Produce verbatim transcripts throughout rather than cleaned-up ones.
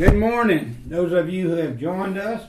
Good morning, those of you who have joined us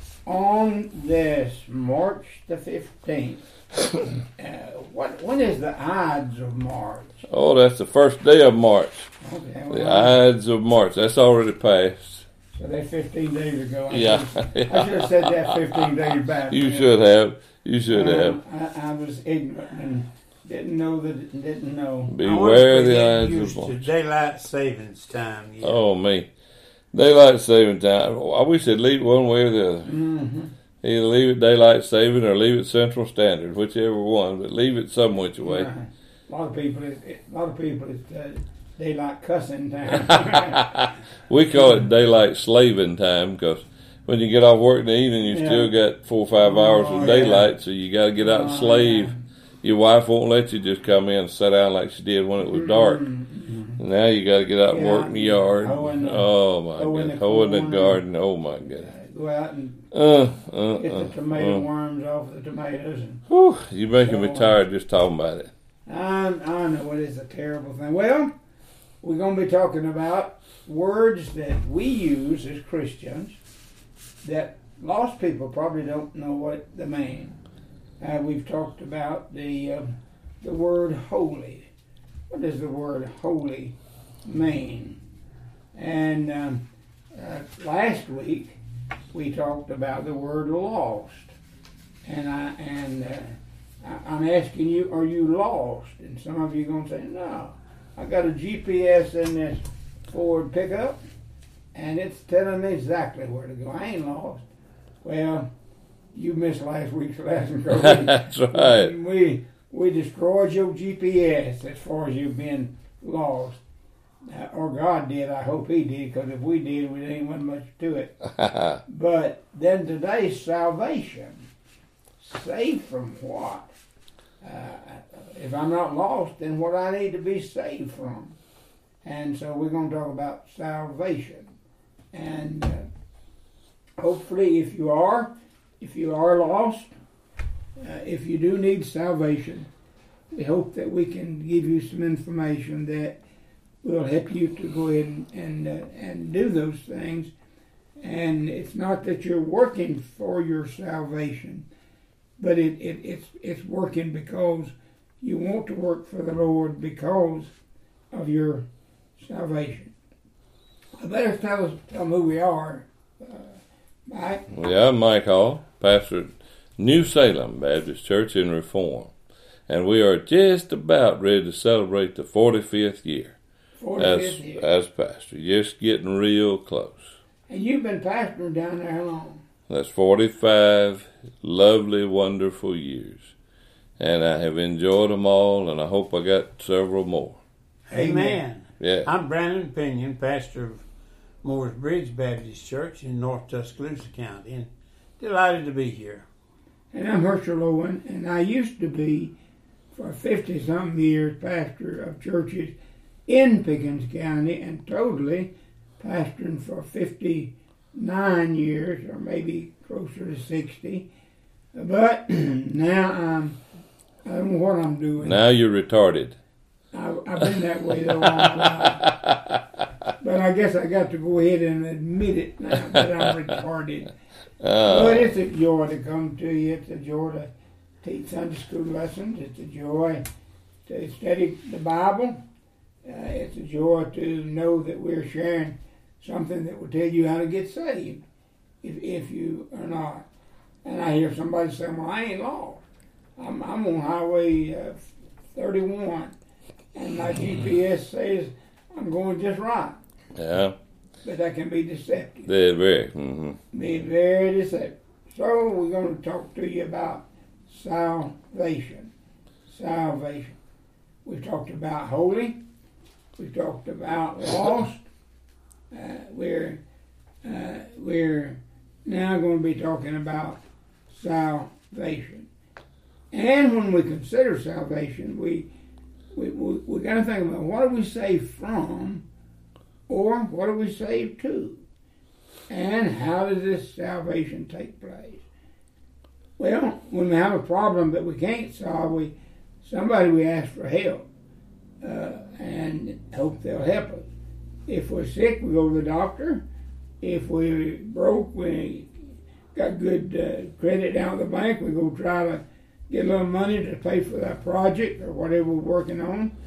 on this March the fifteenth. uh, what when is the Ides of March? Oh, that's the first day of March. Okay, well, The Ides of March. That's already passed. So that's fifteen days ago. I Yeah. Should, I should have said that fifteen days back. You should have. You should Um, have. I, I was ignorant and didn't know that didn't know. Beware the I Ides used of to March. daylight savings time. Yeah. Oh, me. Daylight saving time. I wish they'd leave it one way or the other. Mm-hmm. Either leave it daylight saving or leave it Central Standard, whichever one, but leave it some which way. Right. A lot of people, it, it, a lot of people, it's uh, daylight cussing time. We call it daylight slaving time because when you get off work in the evening, you Yeah. still got four or five hours Oh, of yeah. daylight, so you got to get out and Oh, slave. yeah. Your wife won't let you just come in and sit down like she did when it was dark. Mm-hmm. Now you got to get out and Yeah. work in the yard. Hoe in the- oh my hoe in God! the Hoe in the corn. garden. Oh my God! Go out and Uh, uh, get uh, the tomato uh. worms off the tomatoes. And Whew, you're making me So, tired just talking about it. I, I know it is a terrible thing. Well, we're going to be talking about words that we use as Christians that lost people probably don't know what they mean. Uh, we've talked about the uh, the word holy. What does the word holy mean? And um, uh, last week we talked about the word lost, and I and uh, I, I'm asking you, are you lost? And some of you are going to say, no, I got a G P S in this Ford pickup, and it's telling me exactly where to go. I ain't lost. Well, you missed last week's lesson. 'Cause we, That's right. We we destroyed your G P S as far as you've been lost. Uh, or God did. I hope He did, because if we did, we ain't wasn't much to it. But then today's salvation. Saved from what? Uh, if I'm not lost, then what I need to be saved from. And so we're going to talk about salvation. And uh, hopefully, if you are, if you are lost, uh, if you do need salvation, we hope that we can give you some information that will help you to go ahead and and, uh, and do those things. And it's not that you're working for your salvation, but it, it it's it's working because you want to work for the Lord because of your salvation. I better tell us tell them who we are, uh, Mike. Yeah, I'm Mike Hall, pastor at New Salem Baptist Church in Reform, and we are just about ready to celebrate the forty-fifth year as forty-fifth year. as pastor. Just getting real close. And you've been pastoring down there how long? That's forty-five lovely, wonderful years, and I have enjoyed them all, and I hope I got several more. Amen. Yeah. I'm Brandon Pinion, pastor of Moores Bridge Baptist Church in North Tuscaloosa County, and delighted to be here. And I'm Herschel Owen, and I used to be, for fifty-something years, pastor of churches in Pickens County, and totally pastoring for fifty-nine years, or maybe closer to sixty. But now I'm, I don't know what I'm doing. Now you're retarded. I, I've been that way the long time. But I guess I got to go ahead and admit it now that I'm retarded. Uh, But it's a joy to come to you. It's a joy to teach Sunday school lessons. It's a joy to study the Bible. Uh, it's a joy to know that we're sharing something that will tell you how to get saved if if you are not. And I hear somebody say, well, I ain't lost. I'm, I'm on Highway uh, thirty-one, and my G P S says I'm going just right. yeah, But that can be deceptive. they're very. Mm-hmm. Be very deceptive. So we're going to talk to you about salvation. Salvation. We've talked about holy. We've talked about lost. Uh, we're uh, we're now going to be talking about salvation. And when we consider salvation, we we we, we got to think about what are we saved from, or what are we saved to. And how does this salvation take place? Well, when we have a problem that we can't solve, we somebody we ask for help uh, and hope they'll help us. If we're sick, we go to the doctor. if we broke, we got good uh, credit down at the bank, we go try to get a little money to pay for that project or whatever we're working on.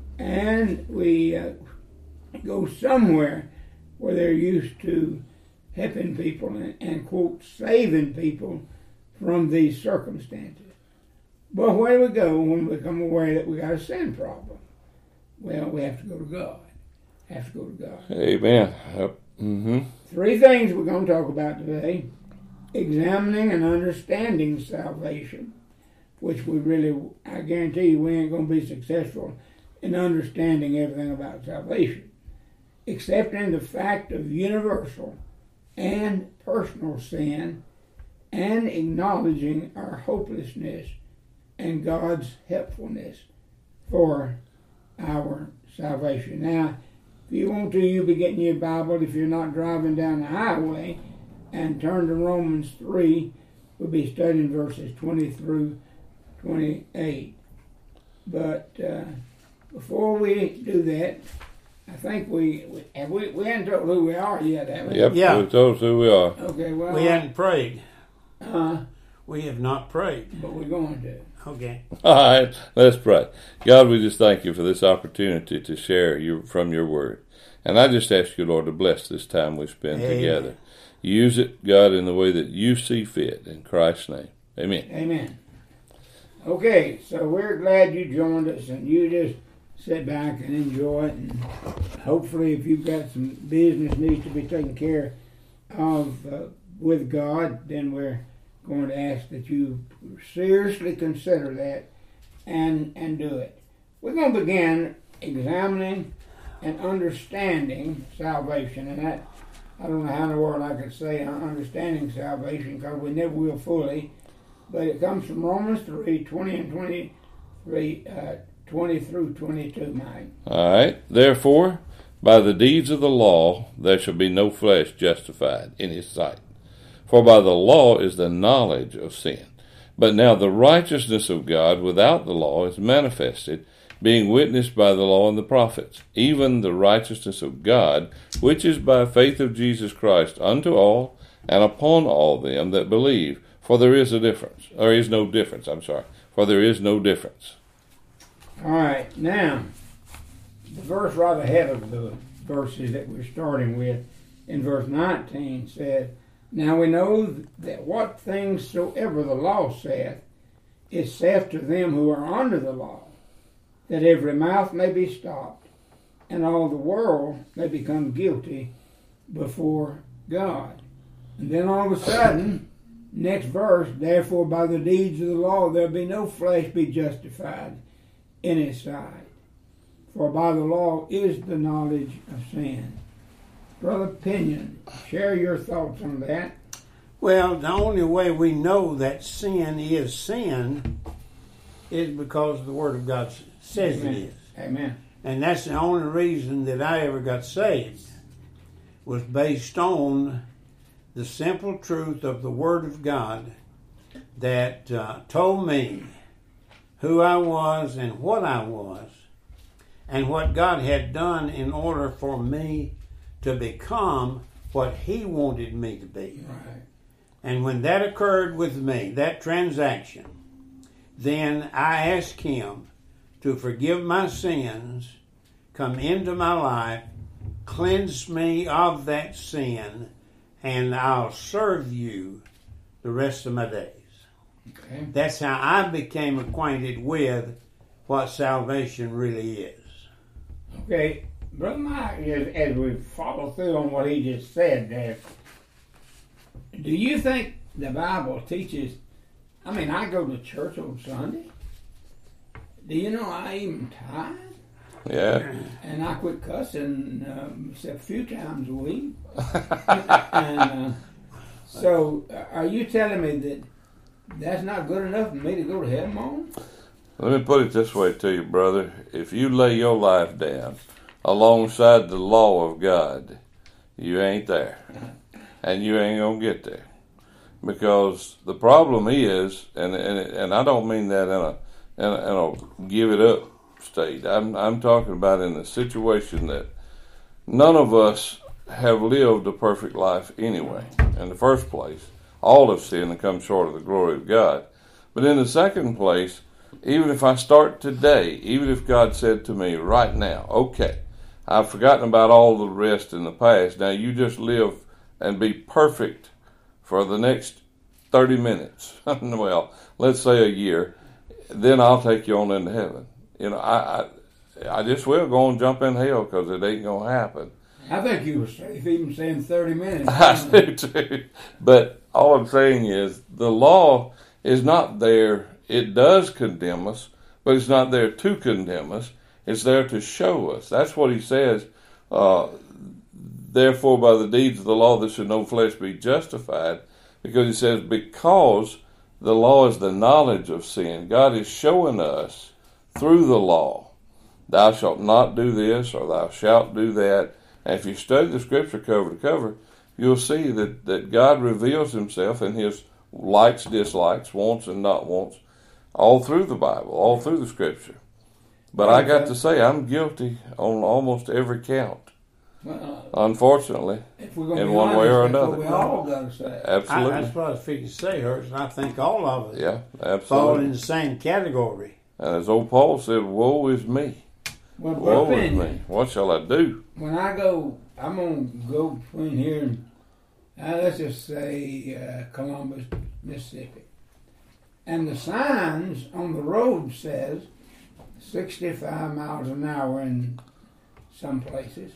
And we uh, go somewhere where they're used to helping people and, and, quote, saving people from these circumstances. But where do we go when we become aware that we got a sin problem? Well, we have to go to God. Have to go to God. Amen. Yep. Mm-hmm. Three things we're going to talk about today. Examining and understanding salvation, which we really, I guarantee you, we ain't going to be successful in understanding everything about salvation. Accepting the fact of universal and personal sin, and acknowledging our hopelessness and God's helpfulness for our salvation. Now, if you want to, you'll be getting your Bible if you're not driving down the highway, and turn to Romans three. We'll be studying verses twenty through twenty-eight. But uh, before we do that, I think we we, have we we haven't told who we are yet, have we? Yep, yeah. we told us who we are. Okay, well. We hadn't prayed. Uh, we have not prayed. But we're going to. Okay. All right, let's pray. God, we just thank you for this opportunity to share your, from your word. And I just ask you, Lord, to bless this time we spend Amen. together. Use it, God, in the way that you see fit. In Christ's name. Amen. Amen. Okay, so we're glad you joined us, and you just sit back and enjoy it. And hopefully, if you've got some business needs to be taken care of uh, with God, then we're going to ask that you seriously consider that and and do it. We're going to begin examining and understanding salvation, and that, I don't know how in the world I could say understanding salvation, because we never will fully, but it comes from Romans three, twenty and twenty-three, uh, twenty through twenty-two, Mike. All right. Therefore, by the deeds of the law, there shall be no flesh justified in his sight. For by the law is the knowledge of sin. But now the righteousness of God without the law is manifested, being witnessed by the law and the prophets, even the righteousness of God, which is by faith of Jesus Christ unto all, and upon all them that believe. For there is a difference, or is no difference, I'm sorry, for there is no difference. All right, now, the verse right ahead of the verses that we're starting with, in verse nineteen, said, Now we know that what things soever the law saith, is saith to them who are under the law, that every mouth may be stopped, and all the world may become guilty before God. And then all of a sudden, next verse, therefore by the deeds of the law there be no flesh be justified in his sight. For by the law is the knowledge of sin. Brother Pinion, share your thoughts on that. Well, the only way we know that sin is sin is because the Word of God says Amen. it is. Amen. And that's the only reason that I ever got saved, was based on the simple truth of the Word of God that uh, told me who I was and what I was, and what God had done in order for me to become what He wanted me to be. Right. And when that occurred with me, that transaction, then I asked Him to forgive my sins, come into my life, cleanse me of that sin, and I'll serve you the rest of my days. Okay. That's how I became acquainted with what salvation really is. Okay, Brother Mike, as, as we follow through on what he just said there, do you think the Bible teaches, I mean, I go to church on Sunday. Do you know I even tithe? Yeah. And I quit cussing um, except a few times a week. and uh, so, uh, are you telling me that that's not good enough for me to go to heaven, Mom? Let me put it this way to you, brother. If you lay your life down alongside the law of God, you ain't there. And you ain't going to get there. Because the problem is, and and, and I don't mean that in a, in a, in a give it up state. I'm, I'm talking about in a situation that none of us have lived a perfect life anyway. In the first place, all have sinned and come short of the glory of God. But in the second place, even if I start today, even if God said to me right now, okay, I've forgotten about all the rest in the past, now you just live and be perfect for the next thirty minutes, well, let's say a year, then I'll take you on into heaven. You know, I I, I just will go and jump in hell because it ain't going to happen. I think you were safe even saying thirty minutes. I do too. But all I'm saying is the law is not there. It does condemn us, but it's not there to condemn us. It's there to show us. That's what he says. Uh, Therefore, by the deeds of the law, there should no flesh be justified. Because he says, because the law is the knowledge of sin. God is showing us through the law, thou shalt not do this or thou shalt do that. And if you study the scripture cover to cover, you'll see that, that God reveals himself in his likes, dislikes, wants, and not wants, all through the Bible, all through the scripture. But I got to say, I'm guilty on almost every count. Well, unfortunately, if we're gonna in be one honest, way or that's another. what we all got to say. Absolutely. I, that's what I was fixing to say, Hurst, and I think all of us Yeah, fall absolutely. in the same category. And as old Paul said, woe is me. Well, Woe is opinion, me. What shall I do? when I go, I'm going to go between here and, uh, let's just say, uh, Columbus, Mississippi. And the signs on the road says sixty-five miles an hour in some places.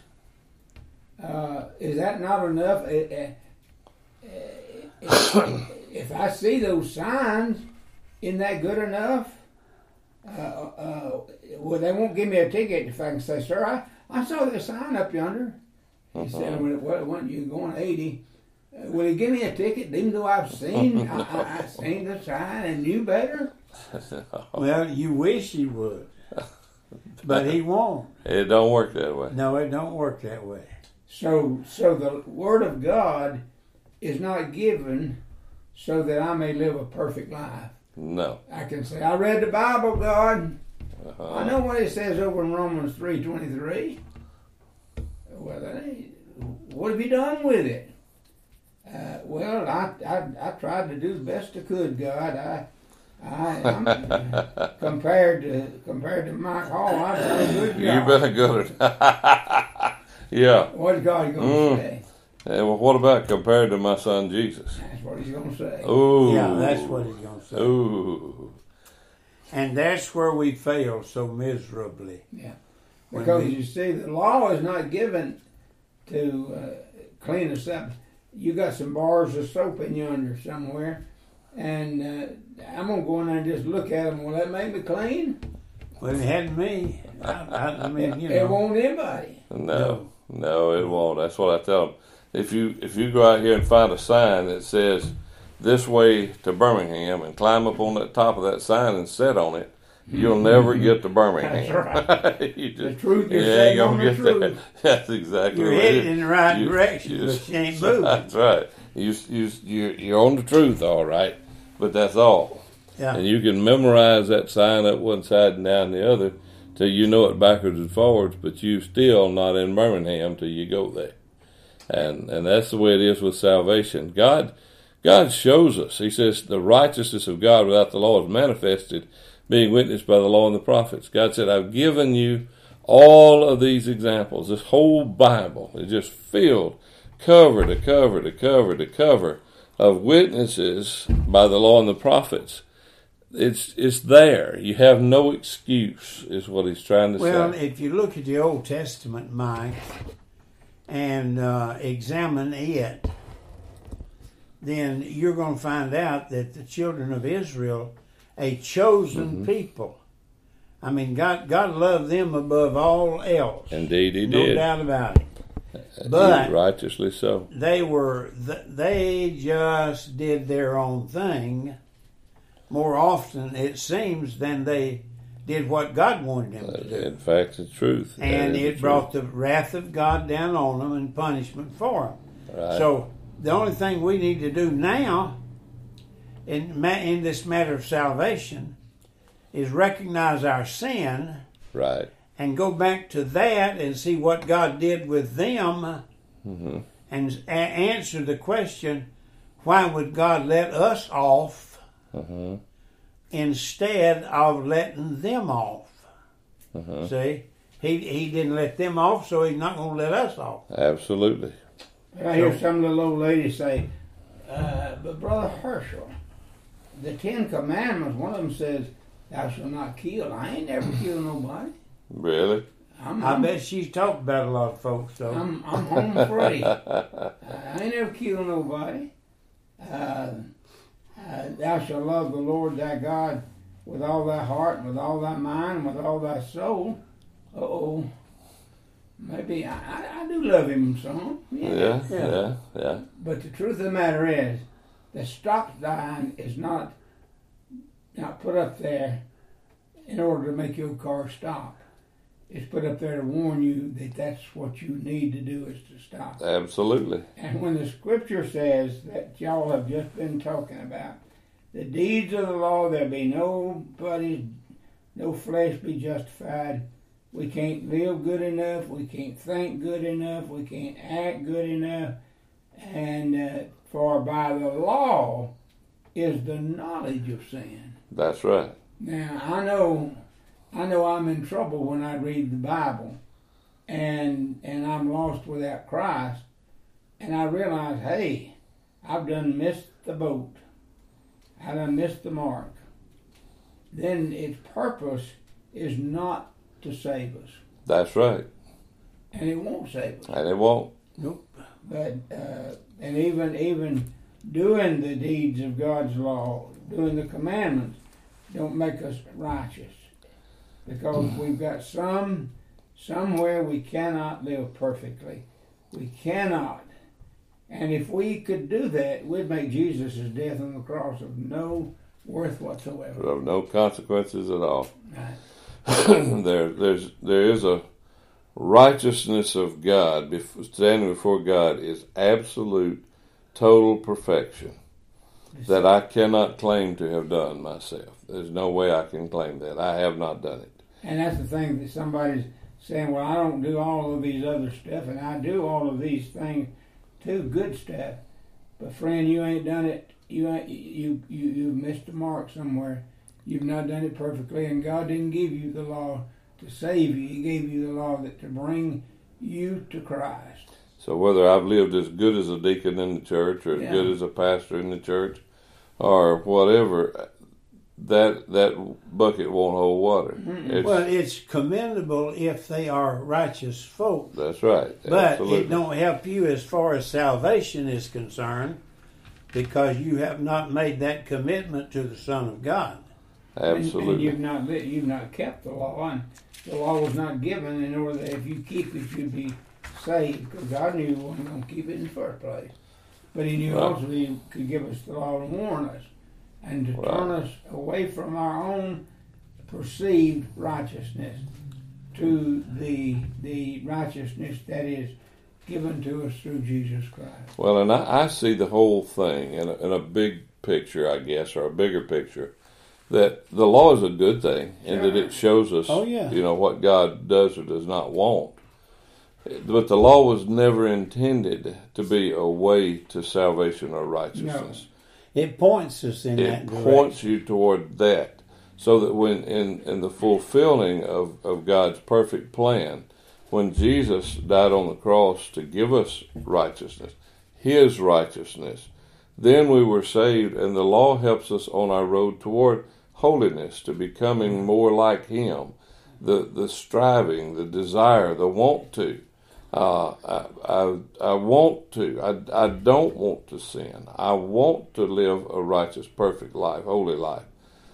Uh, is that not enough? Uh, uh, if, if I see those signs, isn't that good enough? Uh, uh, well, they won't give me a ticket if I can say, sir, I, I saw the sign up yonder. He Uh-huh. said, well, well, when you're going eighty, uh, will he give me a ticket even though I've seen, I, I, I seen the sign and knew better? Well, you wish he would, but he won't. It don't work that way. No, it don't work that way. So, so the Word of God is not given so that I may live a perfect life. No. I can say, I read the Bible, God. Uh-huh. I know what it says over in Romans three twenty-three. Well, that ain't, what have you done with it? Uh, well, I, I I tried to do the best I could, God. I I I'm, compared to compared to Mike Hall, I've done a good job. You've been a good one. Yeah. What's God going to Mm. say? And well, what about compared to my son Jesus? That's what he's going to say. Ooh. Yeah, that's what he's going to say. Ooh. And that's where we fail so miserably. Yeah, When because we- you see, the law is not given to uh, clean us up. You got some bars of soap in yonder somewhere, and uh, I'm gonna go in there and just look at them. Will that make me clean? Well, it hadn't me. I, I, I mean, you It know. won't anybody. No. No, it won't. That's what I tell them. If you if you go out here and find a sign that says this way to Birmingham and climb up on that top of that sign and sit on it, you'll never get to Birmingham. That's right. you just, The truth you is ain't saying gonna on the get there. truth. That's exactly You're what headed it is. in the right You- direction, you- but you ain't moving. That's right. You you you you're on the truth, all right, but that's all. Yeah. And you can memorize that sign up one side and down the other till you know it backwards and forwards, but you still not in Birmingham till you go there. And and that's the way it is with salvation. God God shows us. He says the righteousness of God without the law is manifested, being witnessed by the law and the prophets. God said, I've given you all of these examples. This whole Bible is just filled cover to cover to cover to cover of witnesses by the law and the prophets. It's it's there. You have no excuse, is what he's trying to Well, say. if you look at the Old Testament, Mike, and uh, examine it, then you're going to find out that the children of Israel, a chosen Mm-hmm. people. I mean, God, God loved them above all else. Indeed, he no did. doubt about it. But Righteously so. they were, th- they just did their own thing more often, it seems, than they did what God wanted them to do. In fact, the truth. That And is the it brought the wrath of God down on them and punishment for them. truth. Right. So the only thing we need to do now in ma- in this matter of salvation is recognize our sin Right. and go back to that and see what God did with them mm-hmm. and a- answer the question, why would God let us off mm-hmm. instead of letting them off? Mm-hmm. See, he he didn't let them off, so he's not going to let us off. Absolutely. I hear some little old lady say, uh, but Brother Herschel, the Ten Commandments, one of them says, thou shalt not kill. I ain't never killed nobody. Really? I'm, I I'm, bet she's talked about a lot of folks, though. I'm, I'm home free. I ain't never killed nobody. Uh, uh, thou shalt love the Lord thy God with all thy heart, and with all thy mind, and with all thy soul. Uh-oh. Maybe I, I, I do love him some. Yeah, yeah, Yeah. yeah, yeah. But the truth of the matter is, the stop sign is not not put up there in order to make your car stop. It's put up there to warn you that that's what you need to do is to stop. Absolutely. And when the scripture says that y'all have just been talking about, the deeds of the law, there be nobody, no flesh be justified. We can't live good enough. We can't think good enough. We can't act good enough. And uh, for by the law is the knowledge of sin. That's right. Now I know, I know I'm in trouble when I read the Bible, and and I'm lost without Christ, and I realize, hey, I've done missed the boat. I done missed the mark. Then its purpose is not to save us, That's right. and it won't save us. And it won't. Nope. But uh, and even even doing the deeds of God's law, doing the commandments, don't make us righteous, because we've got some somewhere we cannot live perfectly. We cannot. And if we could do that, we'd make Jesus' death on the cross of no worth whatsoever. Of no consequences at all. Right. there, there's, there is a righteousness of God. Before, standing before God is absolute, total perfection that I cannot claim to have done myself. There's no way I can claim that. I have not done it. And that's the thing that somebody's saying, well, I don't do all of these other stuff, and I do all of these things too, good stuff. But friend, you ain't done it. You ain't, you you you've missed the mark somewhere. You've not done it perfectly, and God didn't give you the law to save you. He gave you the law that to bring you to Christ. So whether I've lived as good as a deacon in the church, or as Yeah. good as a pastor in the church, or whatever, that that bucket won't hold water. It's, Well, it's commendable if they are righteous folk, that's right. but Absolutely. it don't help you as far as salvation is concerned, because you have not made that commitment to the Son of God. And, and Absolutely. you've not li- you've not kept the law, and the law was not given in order that if you keep it, you'd be saved. Because God knew you wasn't going to keep it in the first place, but He knew Right. also He could give us the law to warn us and to Right. turn us away from our own perceived righteousness to the the righteousness that is given to us through Jesus Christ. Well, and I, I see the whole thing in a, in a big picture, I guess, or a bigger picture, that the law is a good thing, and that it shows us, Oh, yeah. you know, what God does or does not want. But the law was never intended to be a way to salvation or righteousness. It points us in that It direction. points you toward that, so that when in, in the fulfilling of, of God's perfect plan, when Jesus died on the cross to give us righteousness, His righteousness, then we were saved, and the law helps us on our road toward holiness, to becoming more like Him. The the striving, the desire, the want to. Uh, I, I I want to. I, I don't want to sin. I want to live a righteous, perfect life, holy life.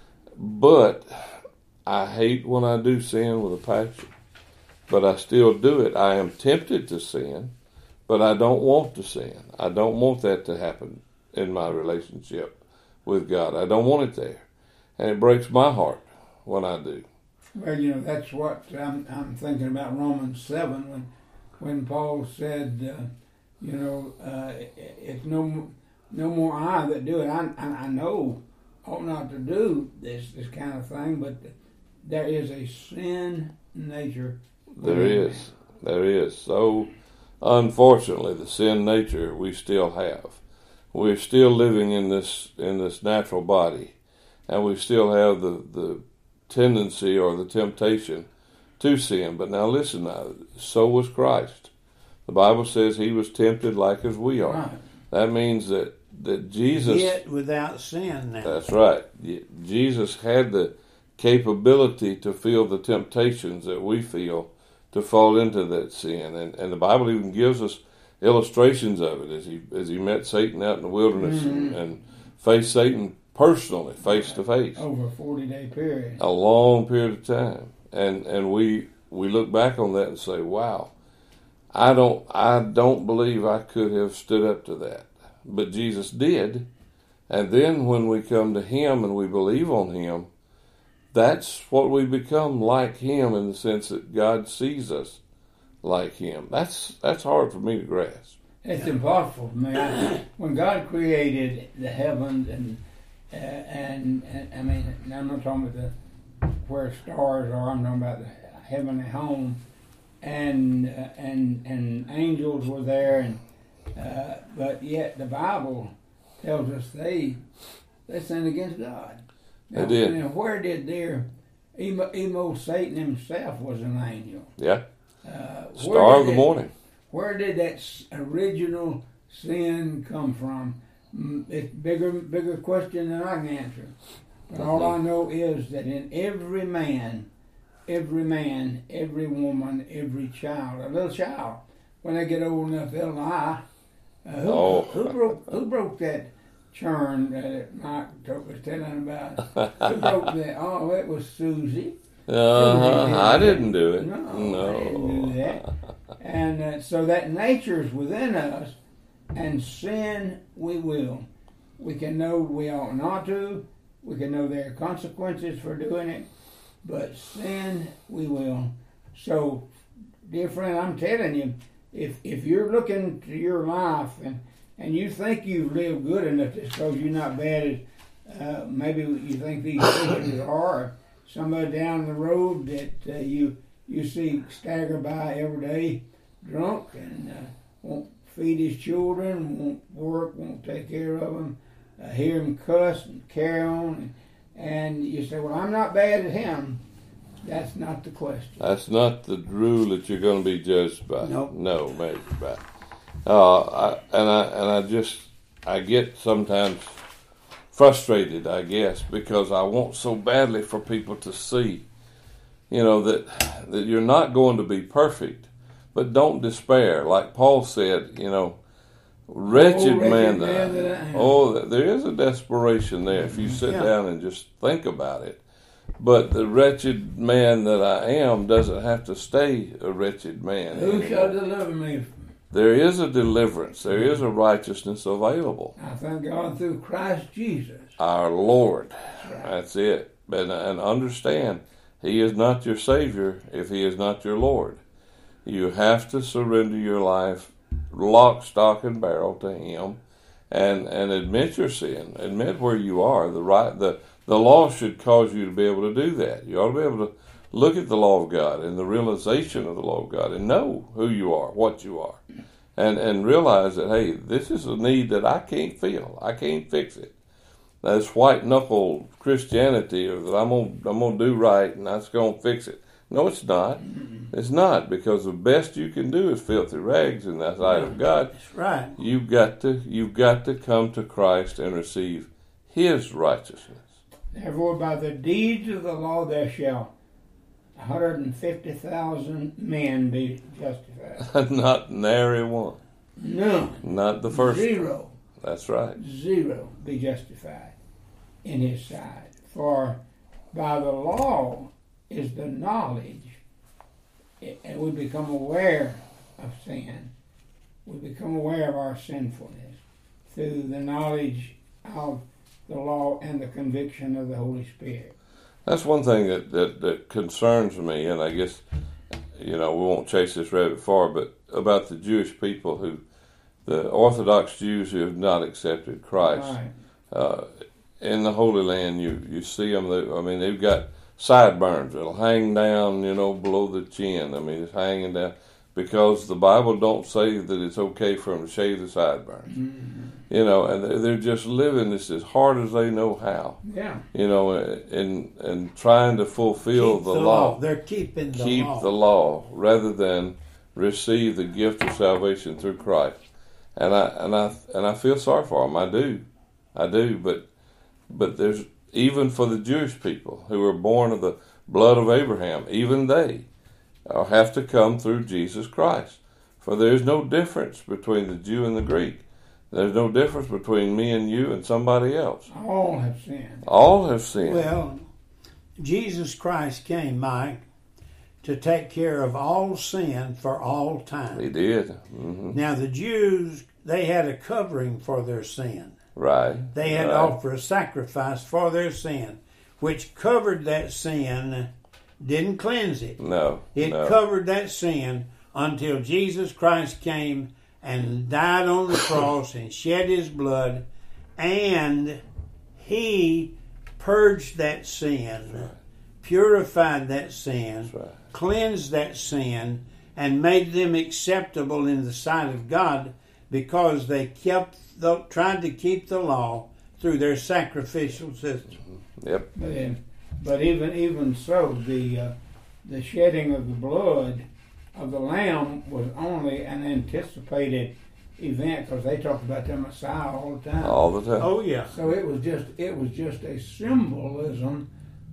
But I hate when I do sin with a passion. But I still do it. I am tempted to sin, but I don't want to sin. I don't want that to happen in my relationship with God. I don't want it there. And it breaks my heart when I do. Well, you know, that's what I'm, I'm thinking about Romans seven when when Paul said, uh, you know, uh, it's no no more I that do it. I, I, I know ought not to do this this kind of thing, but there is a sin nature. There is. There is. So unfortunately, the sin nature we still have. We're still living in this in this natural body, and we still have the, the tendency or the temptation to sin. But now listen, now, so was Christ. The Bible says he was tempted like as we are. Right. That means that, that Jesus... Yet without sin now. That's right. Jesus had the capability to feel the temptations that we feel to fall into that sin. And, and the Bible even gives us illustrations of it as he as he met Satan out in the wilderness mm-hmm. and, and faced Satan personally, face to face. Over a forty-day period. A long period of time. And and we we look back on that and say, wow, I don't I don't believe I could have stood up to that. But Jesus did. And then when we come to him and we believe on him, that's what we become, like him, in the sense that God sees us like him. That's that's hard for me to grasp. It's impossible for me. I, when God created the heavens and uh, and, and I mean, I'm not talking about the where stars are. I'm talking about the heavenly home, and uh, and and angels were there, and uh, but yet the Bible tells us they they sinned against God. Now, they did. Now, where did their even, even Satan himself was an angel? Yeah. Uh, Star of the it, morning. Where did that original sin come from? It's a bigger, bigger question than I can answer. But all I know is that in every man, every man, every woman, every child, a little child, when they get old enough, they'll lie. Uh, who, oh. who broke? Who broke that churn that Mike was telling about? Who broke that? Oh, it was Susie. Uh-huh. I didn't do it. No, no. I didn't do that. And uh, so that nature is within us, and sin we will. We can know we ought not to. We can know there are consequences for doing it, but sin we will. So, dear friend, I'm telling you, if if you're looking to your life and, and you think you've lived good enough just because you're not bad as uh, maybe you think these Christians are, somebody down the road that uh, you you see stagger by every day, drunk, and uh, won't feed his children, won't work, won't take care of them, uh, hear him cuss and carry on, and, and you say, well, I'm not bad at him. That's not the question. That's not the rule that you're going to be judged by. Nope. No, maybe by. Uh, I, and I and I just I get sometimes frustrated, I guess, because I want so badly for people to see, you know, that that you're not going to be perfect, but don't despair. Like Paul said, you know, wretched, oh, wretched man, man that, that I am. Oh, there is a desperation there if you sit Yeah. down and just think about it. But the wretched man that I am doesn't have to stay a wretched man. Who anymore. shall deliver me? There is a deliverance. There is a righteousness available. I thank God through Christ Jesus. Our Lord. Right. That's it. And, and understand, He is not your Savior if He is not your Lord. You have to surrender your life lock, stock, and barrel to Him, and, and admit your sin. Admit where you are. The right the the law should cause you to be able to do that. You ought to be able to look at the law of God and the realization of the law of God and know who you are, what you are, and and realize that, hey, this is a need that I can't feel. I can't fix it. That's white knuckle Christianity, or that I'm gonna I'm gonna do right and that's gonna fix it. No, it's not. It's not, because the best you can do is filthy rags in the sight of God. That's right. You've got to you've got to come to Christ and receive His righteousness. Therefore, by the deeds of the law there shall one hundred fifty thousand men be justified. Not nary one. None. Not the first. Zero. That's right. Zero be justified in His sight. For by the law is the knowledge, and we become aware of sin. We become aware of our sinfulness through the knowledge of the law and the conviction of the Holy Spirit. That's one thing that, that, that concerns me, and I guess, you know, we won't chase this rabbit far, but about the Jewish people who, the Orthodox Jews who have not accepted Christ. Right. Uh, in the Holy Land, you, you see them, they, I mean, they've got sideburns that'll hang down, you know, below the chin. I mean, it's hanging down because the Bible don't say that it's okay for them to shave the sideburns. Mm-hmm. You know, and they're, they're just living this as hard as they know how. Yeah. You know, and and trying to fulfill Keep the, the law. law. They're keeping the Keep law. the law rather than receive the gift of salvation through Christ. And I and I and I feel sorry for them. I do, I do. But but there's even for the Jewish people who are born of the blood of Abraham, even they have to come through Jesus Christ. For there is no difference between the Jew and the Greek. There's no difference between me and you and somebody else. All have sinned. All have sinned. Well, Jesus Christ came, Mike, to take care of all sin for all time. He did. Mm-hmm. Now, the Jews, they had a covering for their sin. Right. They had right. to offer a sacrifice for their sin, which covered that sin, didn't cleanse it. No. It no. covered that sin until Jesus Christ came and died on the cross and shed his blood, and he purged that sin, right. purified that sin, right. cleansed that sin, and made them acceptable in the sight of God because they kept the, tried to keep the law through their sacrificial system. Yep. But, in, but even even so, the uh, the shedding of the blood of the Lamb was only an anticipated event, because they talked about the Messiah all the time. All the time. Oh yeah. So it was just it was just a symbolism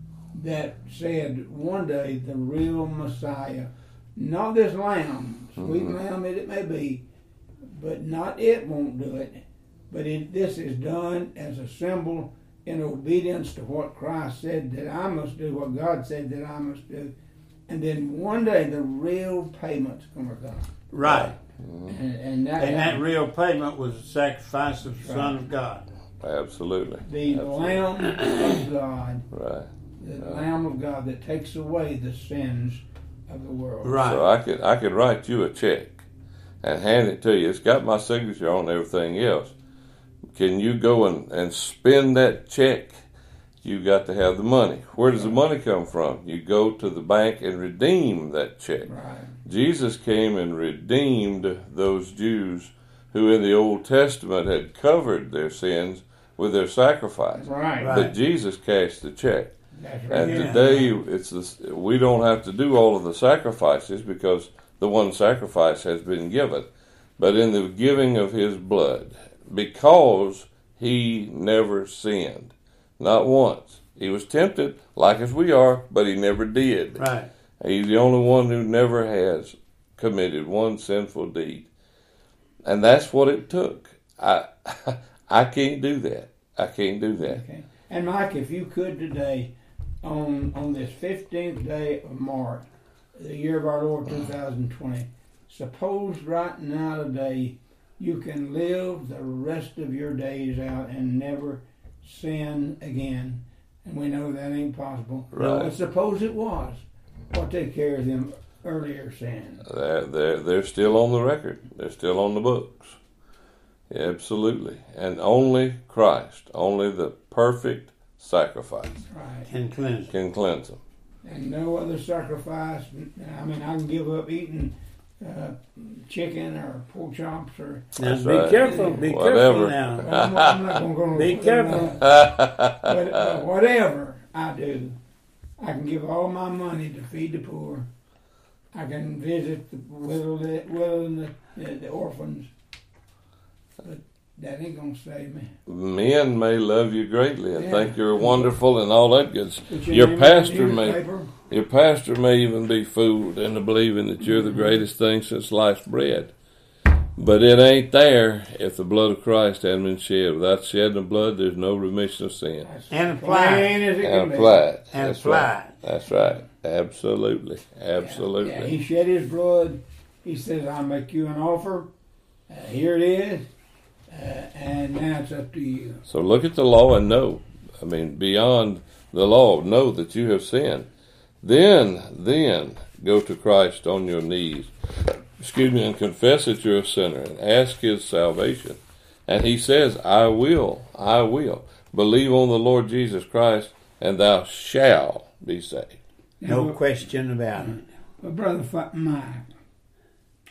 that said one day the real Messiah, not this lamb, sweet Mm-hmm. lamb as it may be, but not it won't do it. But it, this is done as a symbol in obedience to what Christ said that I must do, what God said that I must do. And then one day the real payment's going to come. Right. And, and, that, And that real payment was the sacrifice of the Son of God. Absolutely. the Absolutely. Lamb of God, Right. the Lamb of God that takes away the sins of the world. Right. So I could I could write you a check and hand it to you. It's got my signature on everything else. Can you go and, and spend that check? You got to have the money. Where does the money come from? You go to the bank and redeem that check. Right. Jesus came and redeemed those Jews who in the Old Testament had covered their sins with their sacrifice. Right. Right. But Jesus cashed the check. That's right. And Yeah. today, it's this, we don't have to do all of the sacrifices because the one sacrifice has been given. But in the giving of his blood, because he never sinned, not once. He was tempted, like as we are, but he never did. Right. He's the only one who never has committed one sinful deed. And that's what it took. I I can't do that. I can't do that. Okay. And Mike, if you could today, on on this fifteenth day of March, the year of our Lord two thousand twenty, suppose right now today you can live the rest of your days out and never sin again. And we know that ain't possible. Right. But suppose it was. What take care of them earlier sins? They're, they're, they're still on the record. They're still on the books. Yeah, absolutely. And only Christ, only the perfect sacrifice Right. And cleanse. can cleanse them. And no other sacrifice. I mean, I can give up eating uh, chicken or pork chops or. Now That's be right. careful. Be Whatever. careful now. I'm, I'm not going to go. Be careful. But, but whatever I do, I can give all my money to feed the poor. I can visit the widow, widow and the, the, the orphans. But that ain't going to save me. Men may love you greatly and Yeah. think you're wonderful and all that good. But Your name pastor in the may newspaper, your pastor may even be fooled into believing that you're the greatest thing since sliced bread. But it ain't there if the blood of Christ hasn't been shed. Without shedding of blood, there's no remission of sin. that's And apply. plain as it can And be. apply it. And That's apply right. it. That's right. Absolutely. Yeah, Absolutely. yeah, he shed his blood. He says, I'll make you an offer. Uh, here it is. Uh, and now it's up to you. So look at the law and know. I mean, beyond the law, know that you have sinned. Then, then go to Christ on your knees. Excuse me, and confess that you're a sinner and ask his salvation. And he says, I will, I will. Believe on the Lord Jesus Christ, and thou shalt be saved. No Now, question about it. But Brother Fa- Mike,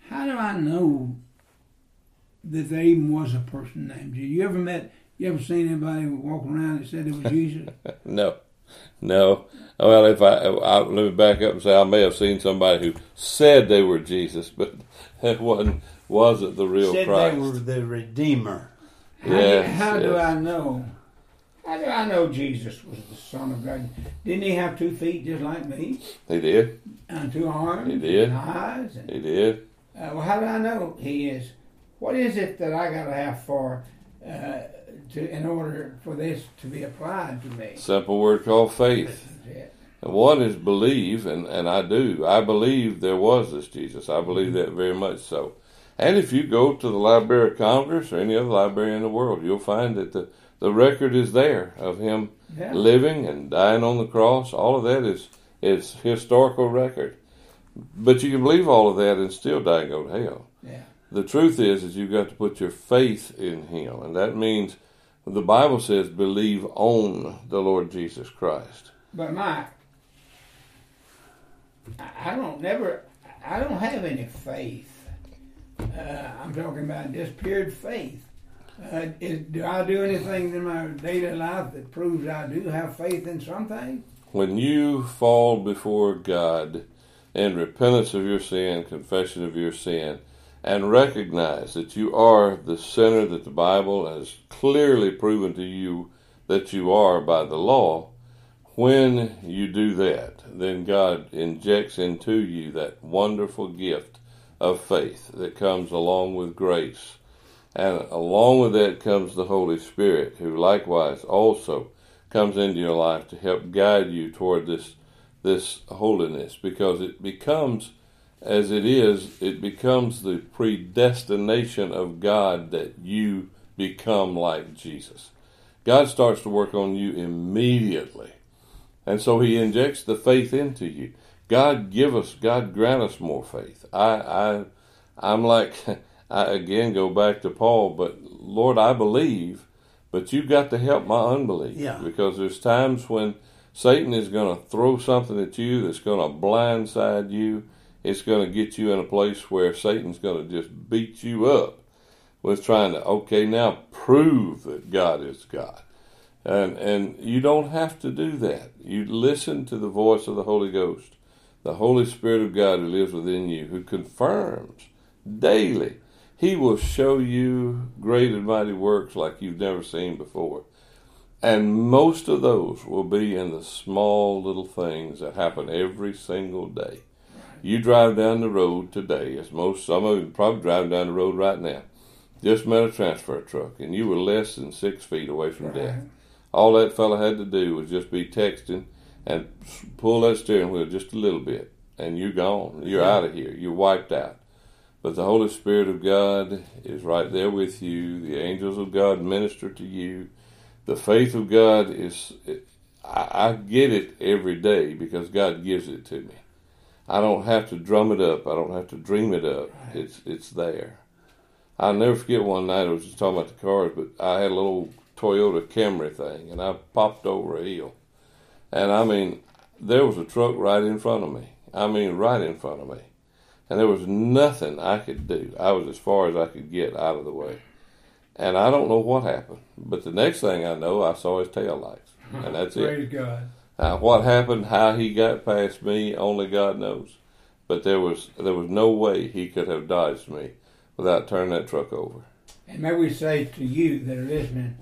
How do I know that there even was a person named Jesus? You ever met, you ever seen anybody walking around that said it was Jesus? No. No. Well, if I, I, let me back up and say I may have seen somebody who said they were Jesus, but it wasn't, wasn't the real said Christ. They were the Redeemer. How, Yes, do, how yes. do I know? How do I know Jesus was the Son of God? Didn't he have two feet just like me? He did. And two arms? He did. And eyes? And, He did. uh, well, how do I know he is? What is it that I got to have for, uh, to in order for this to be applied to me? Simple word called faith. Yeah. And one is believe, and, and I do. I believe there was this Jesus. I believe that very much so. And if you go to the Library of Congress or any other library in the world, you'll find that the, the record is there of him Yeah. living and dying on the cross. All of that is, is historical record. But you can believe all of that and still die and go to hell. Yeah. The truth is, is you've got to put your faith in him. And that means the Bible says believe on the Lord Jesus Christ. But Mike, I I don't never, I don't have any faith. Uh, I'm talking about just pure faith. Uh, is, do I do anything in my daily life that proves I do have faith in something? When you fall before God in repentance of your sin, confession of your sin, and recognize that you are the sinner that the Bible has clearly proven to you that you are by the law, when you do that, then God injects into you that wonderful gift of faith that comes along with grace. And along with that comes the Holy Spirit, who likewise also comes into your life to help guide you toward this this holiness, because it becomes, as it is, it becomes the predestination of God that you become like Jesus. God starts to work on you immediately. And so he injects the faith into you. God give us, God grant us more faith. I, I, I'm like, I again go back to Paul, but Lord, I believe, but you've got to help my unbelief. Yeah. Because there's times when Satan is going to throw something at you that's going to blindside you. It's going to get you in a place where Satan's going to just beat you up with trying to, okay, now prove that God is God. And and you don't have to do that. You listen to the voice of the Holy Ghost, the Holy Spirit of God who lives within you, who confirms daily. He will show you great and mighty works like you've never seen before. And most of those will be in the small little things that happen every single day. You drive down the road today, as most, some of you probably driving down the road right now, just met a transfer truck, and you were less than six feet away from Right. death. All that fella had to do was just be texting and pull that steering wheel just a little bit, and you're gone. You're out of here. You're wiped out. But the Holy Spirit of God is right there with you. The angels of God minister to you. The faith of God is, I, I get it every day because God gives it to me. I don't have to drum it up. I don't have to dream it up. It's it's there. I'll never forget one night, I was just talking about the cars, but I had a little Toyota Camry thing, and I popped over a hill. And I mean, there was a truck right in front of me. I mean, right in front of me. And there was nothing I could do. I was as far as I could get out of the way. And I don't know what happened. But the next thing I know, I saw his tail lights. And that's Praise it. God. Now, what happened, how he got past me, only God knows. But there was there was no way he could have dodged me without turning that truck over. And may we say to you that are listening,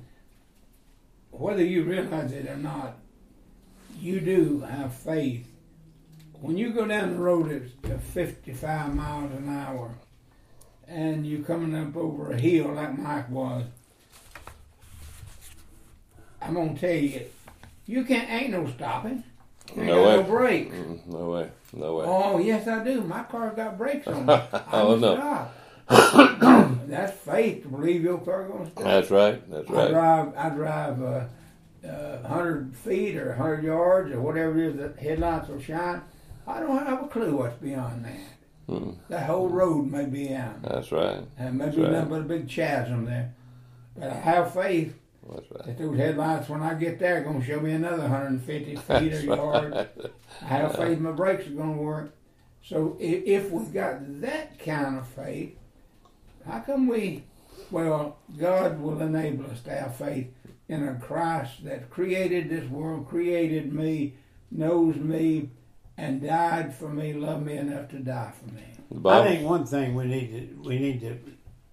whether you realize it or not, you do have faith. When you go down the road at fifty-five miles an hour and you're coming up over a hill like Mike was, I'm going to tell you, you can't, ain't no stopping. You ain't No got way. no brakes. Mm, No way. No way. Oh, yes, I do. My car's got brakes on it. I Oh, don't no. stop. That's faith to believe your car's going to stop. That's right. That's I right. drive, I drive uh, uh, one hundred feet or one hundred yards or whatever it is that headlights will shine. I don't have a clue what's beyond that. Mm, That whole road may be out. that's right. And maybe right. nothing but a big chasm there. But I have faith That's right. that those headlights, when I get there, are going to show me another one hundred fifty feet or yard. I have faith my brakes are going to work. So if, if we've got that kind of faith, how come we, well, God will enable us to have faith in a Christ that created this world, created me, knows me, and died for me, loved me enough to die for me. I think one thing we need to we need to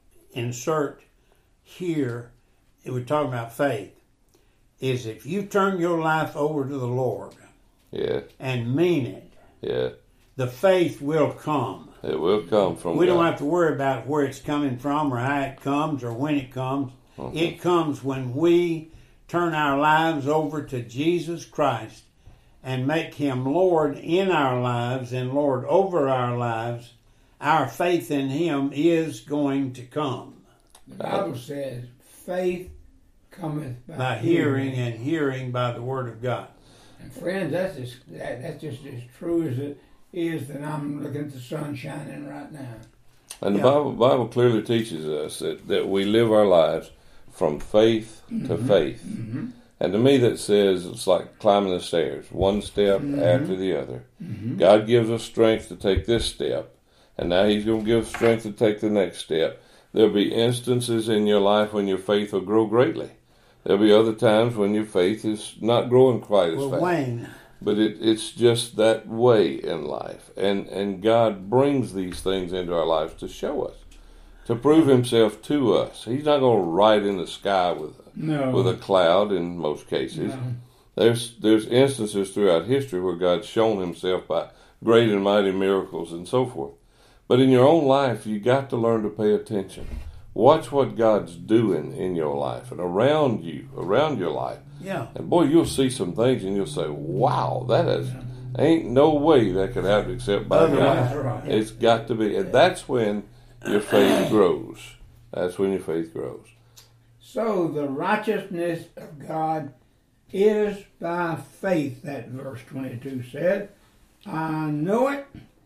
insert here, if we're talking about faith, is if you turn your life over to the Lord, yeah, and mean it, yeah, the faith will come. It will come from We God. don't have to worry about where it's coming from or how it comes or when it comes. Uh-huh. It comes when we turn our lives over to Jesus Christ and make Him Lord in our lives and Lord over our lives. Our faith in Him is going to come. The Bible says, faith cometh by, By hearing, and hearing by the Word of God. And friends, that's just, that, that's just as true as it is that I'm looking at the sun shining right now. And the Yeah. Bible, Bible clearly teaches us that, that we live our lives from faith to Mm-hmm. faith. Mm-hmm. And to me that says it's like climbing the stairs, one step Mm-hmm. after the other. Mm-hmm. God gives us strength to take this step, and now He's going to give us strength to take the next step. There'll be instances in your life when your faith will grow greatly. There'll be other times when your faith is not growing quite as Well, fast. Wayne, But it, it's just that way in life. And, and God brings these things into our lives to show us, to prove Himself to us. He's not going to ride in the sky with, No. with a cloud in most cases. No. There's, there's instances throughout history where God's shown Himself by great and mighty miracles and so forth. But in your own life, you got to learn to pay attention. Watch what God's doing in your life and around you, around your life. yeah. And boy, you'll see some things and you'll say, wow, that is, ain't no way that could happen except by Otherwise, God. right. It's got to be. And that's when your faith grows. That's when your faith grows. So the righteousness of God is by faith, that verse twenty-two said. I know it,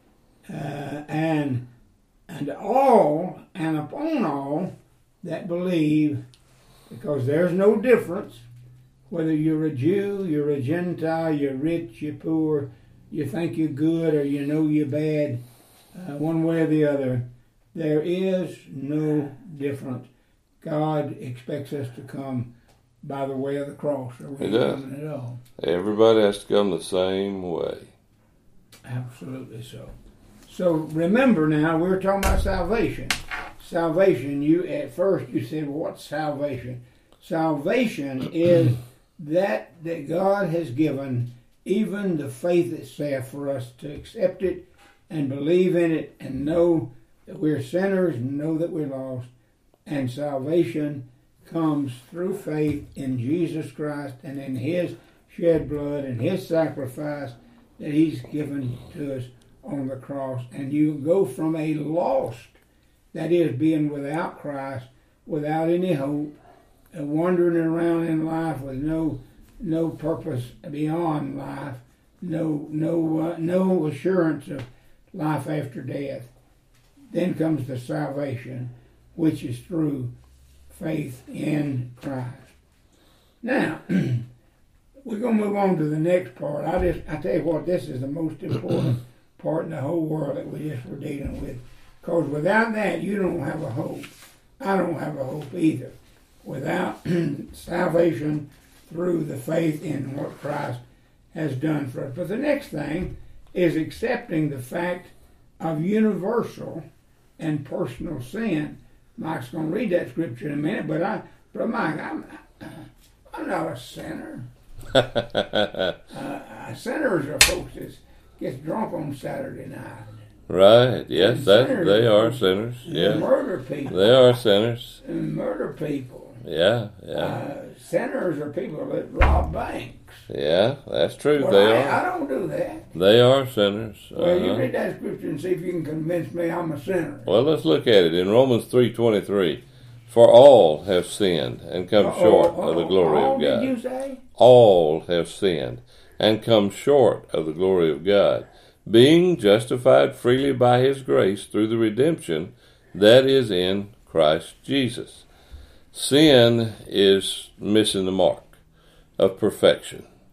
uh, and and all, and upon all that believe, because there's no difference, whether you're a Jew, you're a Gentile, you're rich, you're poor, you think you're good or you know you're bad, uh, one way or the other, there is no difference. God expects us to come by the way of the cross, or we're He not does. coming at all. Everybody has to come the same way. Absolutely so. So remember now, we were talking about salvation. Salvation, you at first you said, well, what's salvation? Salvation is that that God has given, even the faith itself, for us to accept it and believe in it and know that we're sinners and know that we're lost. And salvation comes through faith in Jesus Christ and in His shed blood and His sacrifice that He's given to us on the cross. And you go from a lost, that is, being without Christ, without any hope, uh, wandering around in life with no no purpose beyond life, no no uh, no assurance of life after death. Then comes the salvation, which is through faith in Christ. Now, we're going to move on to the next part. I just, I tell you what, this is the most important part in the whole world that we just were dealing with. Because without that, you don't have a hope. I don't have a hope either. Without salvation through the faith in what Christ has done for us. But the next thing is accepting the fact of universal and personal sin. Mike's going to read that scripture in a minute, but I, but Mike, I'm, I'm not a sinner. uh, sinners are folks that get drunk on Saturday night. Right, yes, And that, sinners they are folks sinners. that Yeah, murder people. they are sinners. And murder people. Yeah, yeah, Uh, sinners are people that rob banks. yeah, that's true. Well, They I, are. I don't do that. They are sinners. Well, you Uh-huh. read that scripture and see if you can convince me I'm a sinner. Well, let's look at it in Romans three twenty-three. For all have sinned and come Uh-oh, short of the uh-oh, glory all of God. Did you say? All have sinned and come short of the glory of God, being justified freely by His grace through the redemption that is in Christ Jesus. Sin is missing the mark of perfection.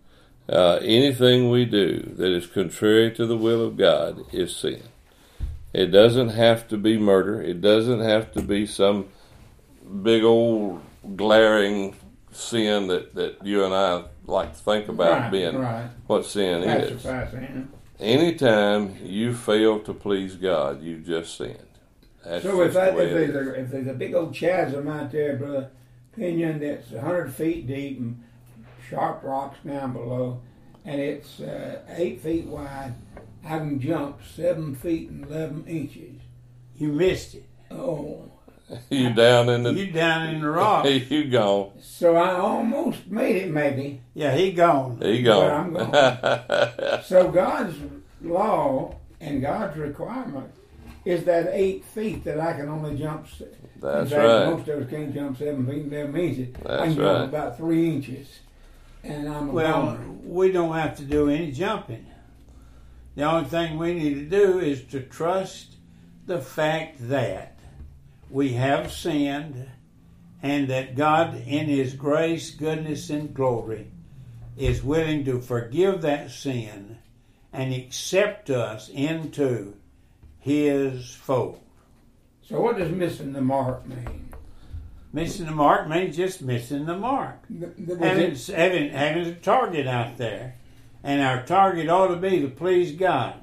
Uh, anything we do that is contrary to the will of God is sin. It doesn't have to be murder. It doesn't have to be some big old glaring sin that, that you and I like to think about right, being right. what sin is. Sin. Anytime you fail to please God, you've just sinned. That's so if, just that, the way if, it there's a, if there's a big old chasm out there, Brother Pinion, that's one hundred feet deep and sharp rocks down below, and it's uh, eight feet wide, I can jump seven feet and eleven inches. You missed it. Oh. You down in the... You down in the rock. You gone. So I almost made it, maybe. Yeah, he gone. He But gone. I'm gone. So God's law and God's requirement is that eight feet that I can only jump. That's in fact, right. most of us can't jump seven feet and eleven inches. I That's can jump right. about three inches. And I'm a Well, goner. we don't have to do any jumping. The only thing we need to do is to trust the fact that we have sinned and that God, in His grace, goodness, and glory, is willing to forgive that sin and accept us into His fold. So what does missing the mark mean? Missing the mark means just missing the mark. The, the, Having, having, having a target out there. And our target ought to be to please God.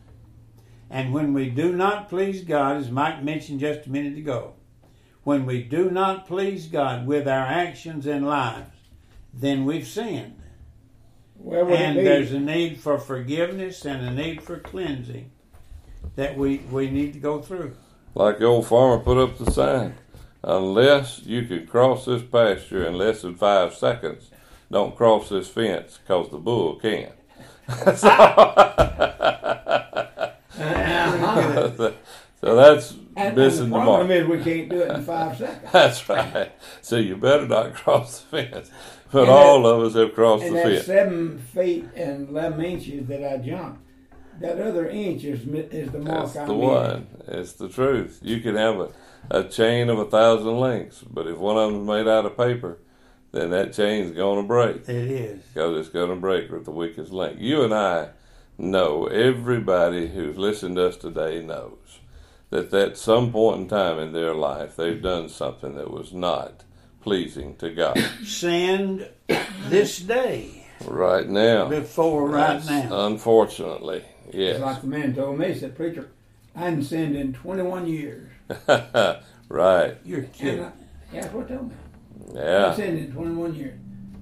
And when we do not please God, as Mike mentioned just a minute ago, when we do not please God with our actions and lives, then we've sinned. Where would And it be? there's a need for forgiveness and a need for cleansing that we, we need to go through. Like the old farmer put up the sign, unless you can cross this pasture in less than five seconds, don't cross this fence because the bull can. so, so that's and, missing and the the mark. problem is we can't do it in five seconds. That's right. So you better not cross the fence. But And all that- of us have crossed And the that fence. seven feet and eleven inches that I jumped, that other inch is, mi- is the mark That's I'm the in. one. It's the truth. You can have a, a chain of a thousand links, but if one of them's made out of paper, then that chain's going to break. It is. Because it's going to break with the weakest link. You and I know, everybody who's listened to us today knows that at some point in time in their life, they've done something that was not pleasing to God. Sinned this day. Right now. Before right That's now. Unfortunately, It's yes. like the man told me, he said, "Preacher, I hadn't sinned in twenty-one years." Right. You're And kidding. I, that's what he told me. I Yeah. sinned in twenty-one years.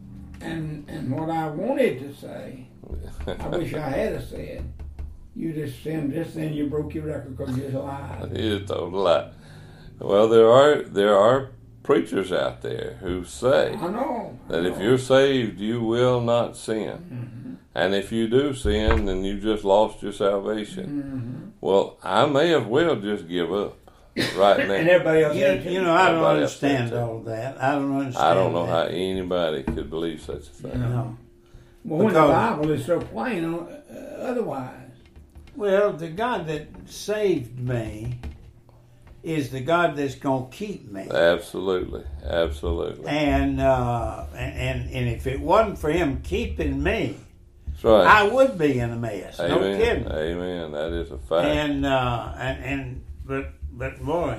And and what I wanted to say, I wish I had have said, you just sinned this, then you broke your record because you just lied. You told a lie. Well, there are there are preachers out there who say I know. that I if know. you're saved, you will not sin. Mm-hmm. And if you do sin, then you just lost your salvation. Mm-hmm. Well, I may have well just give up right now. And everybody else You, had you to. know, I don't Everybody else understand said all that. I don't understand. I don't know how that. anybody could believe such a thing. No. Well, when the Because- Bible is so plain on, uh, otherwise. Well, the God that saved me is the God that's going to keep me. Absolutely, absolutely. And, uh, and and if it wasn't for Him keeping me, That's right. I would be in a mess. No Amen. kidding. Amen. That is a fact. And uh, and and but but boy,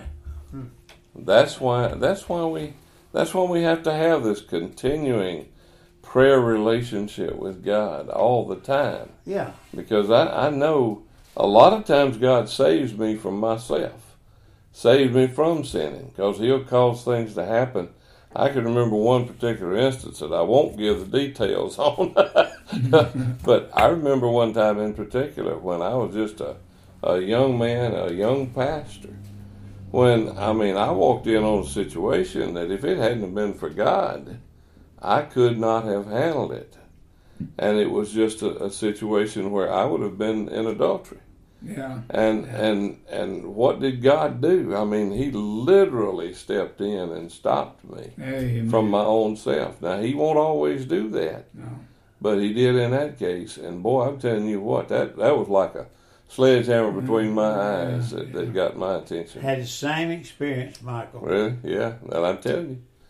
That's why. That's why we. That's why we have to have this continuing prayer relationship with God all the time. yeah, Because I, I know a lot of times God saves me from myself, saves me from sinning, because He'll cause things to happen. I can remember one particular instance that I won't give the details on, but I remember one time in particular when I was just a, a young man, a young pastor. When, I mean, I walked in on a situation that if it hadn't been for God, I could not have handled it. And it was just a, a situation where I would have been in adultery. Yeah. And and and what did God do? I mean, He literally stepped in and stopped me Amen. from my own self. Now, He won't always do that, No. but He did in that case. And boy, I'm telling you what, that, that was like a sledgehammer between my eyes that, that got my attention. had the same experience, Michael. Really? Yeah. Well, I'm telling you.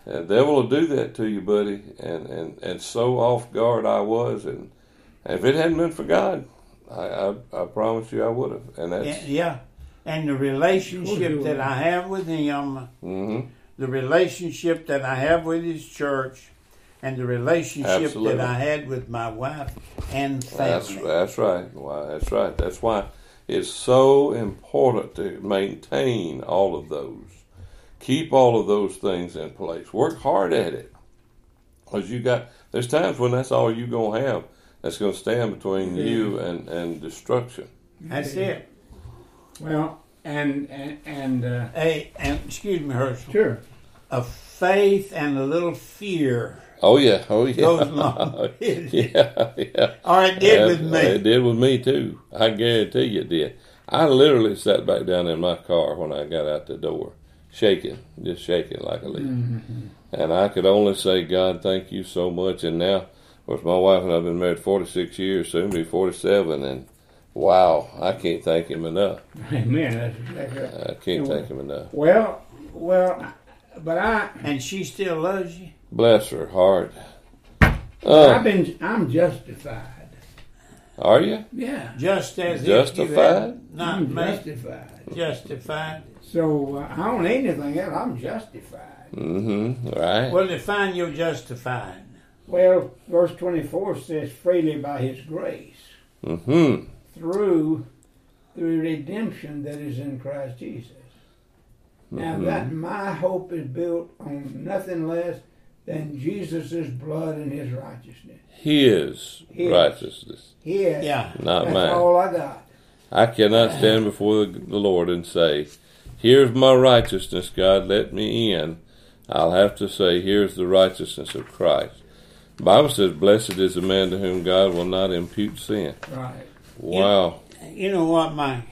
The devil will do that to you, buddy. And, and, and so off guard I was. And, and if it hadn't been for God, I, I, I promise you I would have. And that's Yeah, yeah. And the relationship that I have with him, mm-hmm. the relationship that I have with his church, and the relationship Absolutely. that I had with my wife and That's family. that's right. Why that's right. That's why it's so important to maintain all of those. Keep all of those things in place. Work hard at it, because you got. There's times when that's all you're gonna have. That's gonna stand between you and, and destruction. That's it. Well, and and, and uh, Hey, and excuse me, Herschel. sure. A faith and a little fear Oh yeah. Oh yeah. goes along with it. yeah. Yeah. Or it did with Yeah, It me. did with me too. I guarantee you it did. I literally sat back down in my car when I got out the door, shaking, just shaking like a leaf. Mm-hmm. And I could only say, God, thank you so much. And now, of course, my wife and I have been married forty-six years, soon to be forty-seven, and wow, I can't thank him enough. Amen. That's exactly right. I can't Yeah. thank him enough. Well, well, but I, And she still loves you. Bless her heart. I've Uh, been, I'm justified. are you? Yeah, Just as if Justified? you had not I'm made justified. justified. So uh, I don't need anything else. I'm justified. Mm-hmm. Right. Well, define your justified. Well, verse twenty-four says, "Freely by His grace, Mm-hmm. through the redemption that is in Christ Jesus." Now Mhm. that my hope is built on nothing less than Jesus' blood and His righteousness. His His. righteousness, His. Yeah. not That's mine. all I got. I cannot stand before the the Lord and say, here's my righteousness, God, let me in. I'll have to say, here's the righteousness of Christ. The Bible says, blessed is the man to whom God will not impute sin. Right. Wow. You know what, Mike?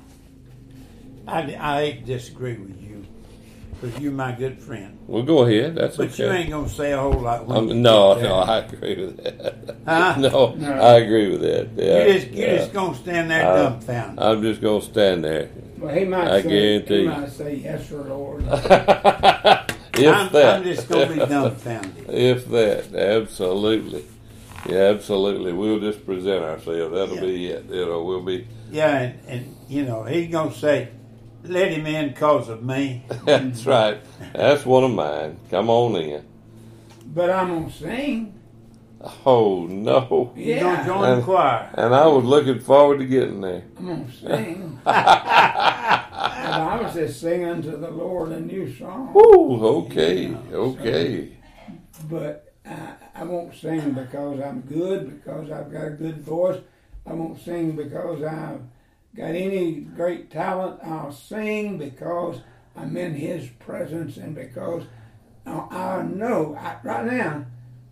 I, I hate to disagree with you because you're my good friend. Well, go ahead. That's But you okay. ain't going to say a whole lot. When Um, you no, get there. no, I agree with that. Huh? No, No. I agree with that. Yeah, You just, you yeah. just going to stand there Uh, dumbfounded. I'm just going to stand there. Well, he might I say, guarantee he you. might say, "Yes, sir, Lord." If I'm, that. I'm just going to be dumbfounded. If that, absolutely. Yeah, absolutely. We'll just present ourselves. That'll Yeah. be it. You know, we'll be. Yeah, and, and you know, he's going to say, let him in because of me. That's right. That's one of mine. Come on in. But I'm gonna sing. Oh no. You're going to Yeah, join the choir. And I was looking forward to getting there. I'm gonna sing. The Bible says, "Sing unto the Lord a new song." Woo. Okay. Okay. But I, I won't sing because I'm good, because I've got a good voice. I won't sing because I've got any great talent. I'll sing because I'm in His presence and because I, I know I, right now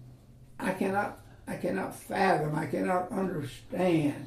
I cannot I cannot fathom, I cannot understand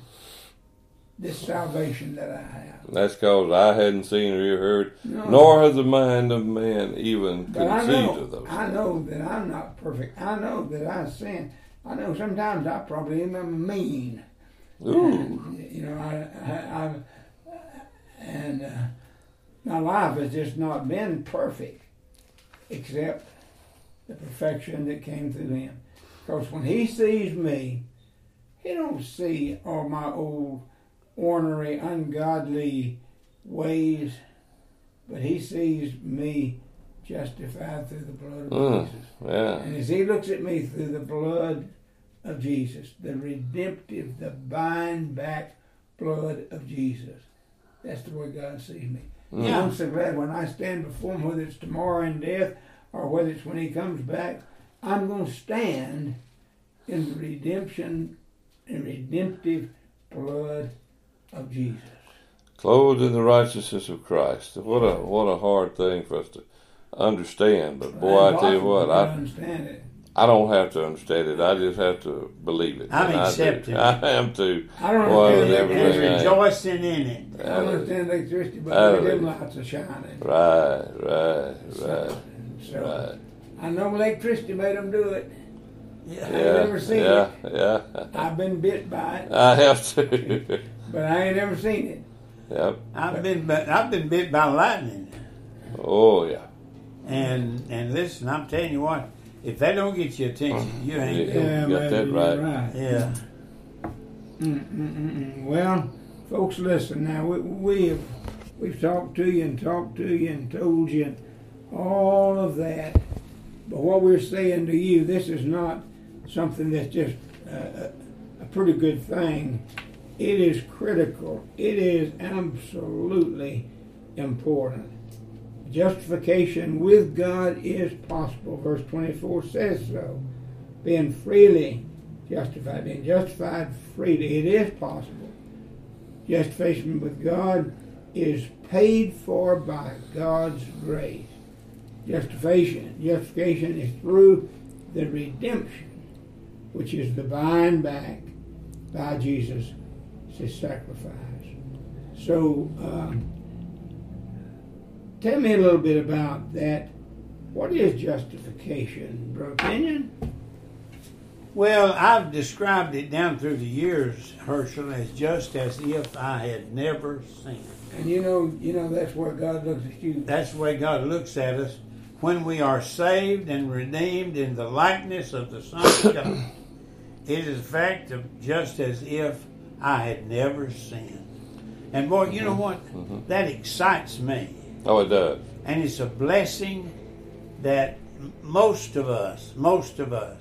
this salvation that I have. That's because I hadn't seen or ear heard, No. nor has the mind of man even But I conceived know, of those I things. know that I'm not perfect. I know that I sin. I know sometimes I probably am mean. Ooh. And, you know, I, I, I and uh, my life has just not been perfect, except the perfection that came through Him. Because when He sees me, He don't see all my old ornery, ungodly ways, but He sees me justified through the blood of Mm. Jesus. Yeah. And as He looks at me through the blood of Jesus, the redemptive, the buying back blood of Jesus, that's the way God sees me. Mm. And I'm so glad when I stand before Him, whether it's tomorrow in death or whether it's when He comes back, I'm going to stand in the redemption and redemptive blood of Jesus. Clothed in the righteousness of Christ. What a what a hard thing for us to understand. But boy, I tell you what, I I understand it. I don't have to understand it. I just have to believe it. I'm And I do. accepting it. I am too. I don't Boy, understand with it. everything And I am. rejoicing in it. I don't understand electricity, but Hallelujah. them lights are shining. Right, right, right, So, right. I know electricity made them do it. Yeah. I've Yeah, never seen yeah, it. yeah. I've been bit by it, I have to. but I ain't never seen it. Yep. I've been, I've been bit by lightning. Oh yeah. And And and listen, I'm telling you what, if that don't get your attention, you ain't Yeah. good. Yeah, You got that man, right. you're right. Yeah. Mm-mm-mm-mm. Well, folks, listen now. We, we've we've talked to you and talked to you and told you all of that. But what we're saying to you, this is not something that's just uh, a pretty good thing. It is critical. It is absolutely important. Justification with God is possible. Verse twenty-four says so. Being freely justified, being justified freely, it is possible. Justification with God is paid for by God's grace. Justification, justification is through the redemption, which is the buying back by Jesus' sacrifice. So, um, tell me a little bit about that. What is justification, Brother Kenyon? Well, I've described it down through the years, Herschel, as just as if I had never sinned. And you know, you know that's where God looks at you. That's the way God looks at us when we are saved and redeemed in the likeness of the Son of God. It is a fact of just as if I had never sinned. And boy, you know what? Mm-hmm. That excites me. Oh, it does. And it's a blessing that most of us, most of us,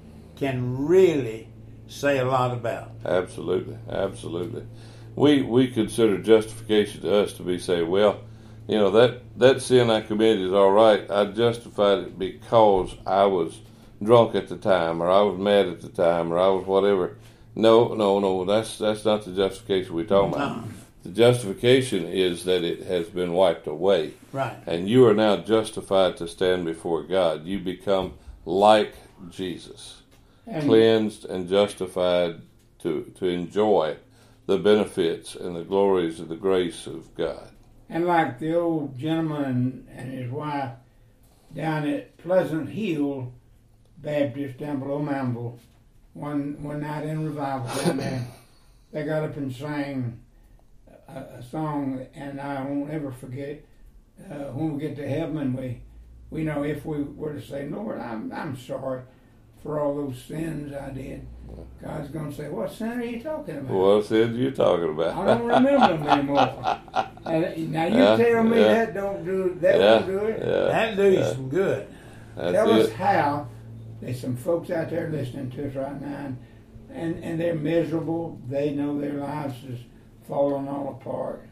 can really say a lot about. Absolutely, absolutely. We we consider justification to us to be say, well, you know, that, that sin I committed is all right. I justified it because I was drunk at the time, or I was mad at the time, or I was whatever. No, no, no. That's that's not the justification we're talking about. No. The justification is that it has been wiped away. Right. And you are now justified to stand before God. You become like Jesus, And, cleansed and justified to to enjoy the benefits and the glories of the grace of God. and like the old gentleman and his wife down at Pleasant Hill Baptist down below Manville, one one night in revival down there, they got up and sang a, a song, and I won't ever forget it. Uh, when we get to heaven, we we know if we were to say, Lord, I'm I'm sorry for all those sins I did, God's going to say, what sin are you talking about? What sin are you talking about? I don't remember them anymore. And now you Yeah, tell me yeah. that don't do that yeah, won't do it. yeah, That'll do you yeah. some good. That's Tell it. us how. There's some folks out there listening to us right now, and, and they're miserable. They know their lives is falling all apart.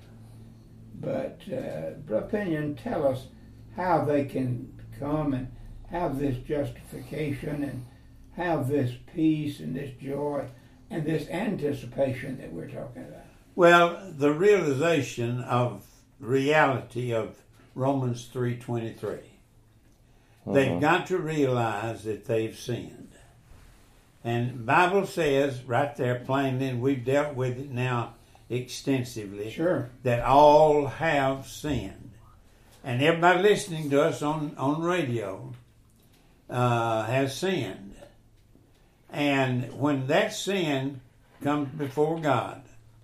But, uh, Brother Pinion, tell us how they can come and have this justification and have this peace and this joy and this anticipation that we're talking about. Well, the realization of reality of Romans three twenty-three. Uh-huh. They've got to realize that they've sinned. And the Bible says right there plainly, and we've dealt with it now extensively, Sure. that all have sinned. And everybody listening to us on, on radio uh, has sinned. And when that sin comes before God,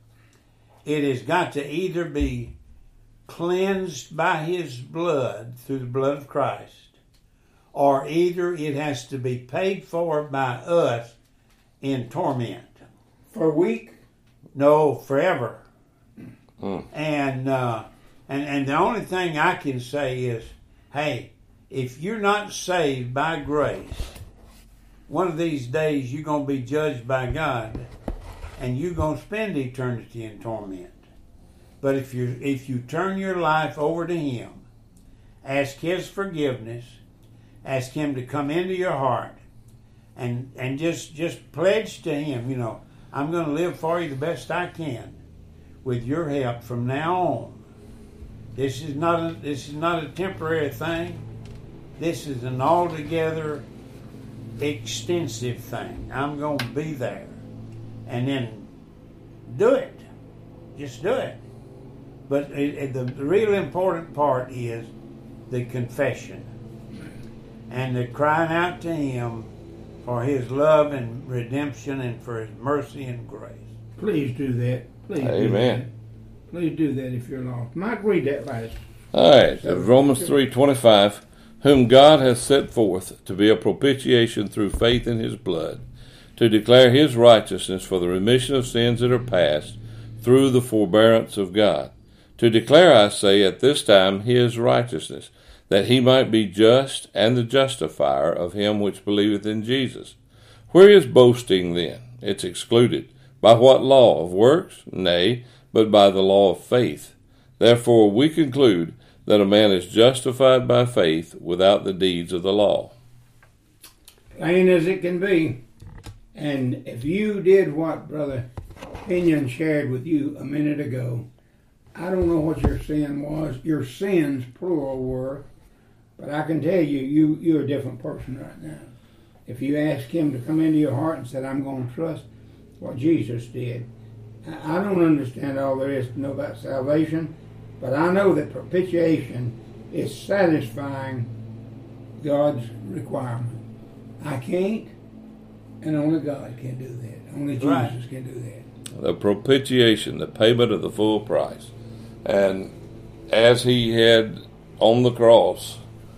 it has got to either be cleansed by His blood through the blood of Christ, or either it has to be paid for by us in torment. For a week? No, forever. Hmm. And, uh, and and the only thing I can say is, hey, if you're not saved by grace, one of these days you're going to be judged by God, and you're going to spend eternity in torment. But if you if you turn your life over to Him, ask His forgiveness, ask Him to come into your heart, and and just just pledge to Him, you know, I'm going to live for you the best I can, with your help from now on. This is not a, this is not a temporary thing. This is an altogether extensive thing. I'm going to be there, and then do it. Just do it. But it, it, the, the real important part is the confession and the crying out to Him for His love and redemption and for His mercy and grace. Please do that. Please Amen. do that. Please do that if you're lost. Mike, read that last. All right, uh, Romans three twenty-five. whom God hath set forth to be a propitiation through faith in his blood, to declare his righteousness for the remission of sins that are past, through the forbearance of God. To declare, I say, at this time his righteousness, that he might be just and the justifier of him which believeth in Jesus. Where is boasting then? It's excluded. By what law? Of works? Nay, but by the law of faith. Therefore we conclude that a man is justified by faith without the deeds of the law. Plain as it can be. And if you did what Brother Pinion shared with you a minute ago, I don't know what your sin was. Your sins, plural, were. But I can tell you, you, you're a different person right now. If you ask him to come into your heart and said, I'm going to trust what Jesus did. I don't understand all there is to know about salvation, but I know that propitiation is satisfying God's requirement. I can't, and only God can do that. Only Jesus right. can do that. The propitiation, the payment of the full price. And as he had on the cross,